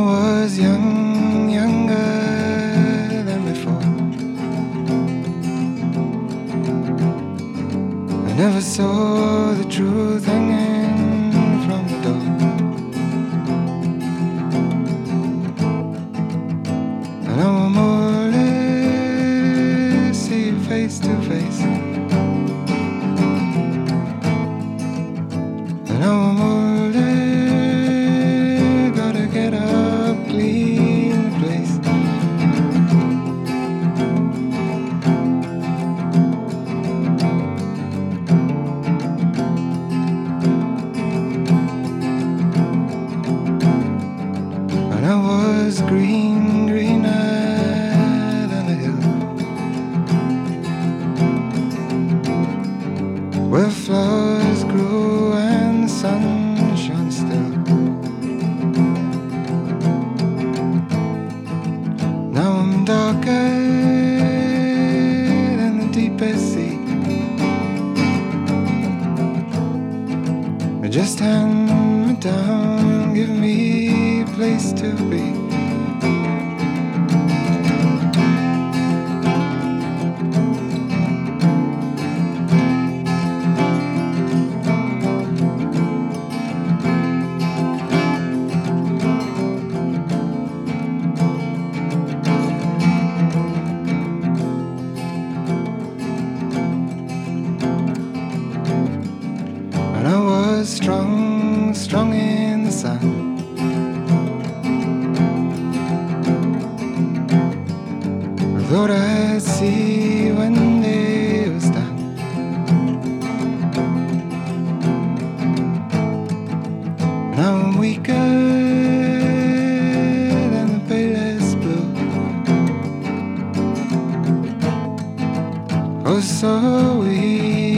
was young, younger than before. I never saw the truth hanging from the door. And now I'm older, see you face to face. And now I'm older, gotta get up, clean the place. And I was green, greener than the hill, where flowers grew and the sun shone still. Now I'm darker than the deepest sea. Just hand me down, give me a place to be. And I was strong, strong in the sun. I thought I'd see when day was done. Now I'm weaker than the palest blue. Oh, so weak.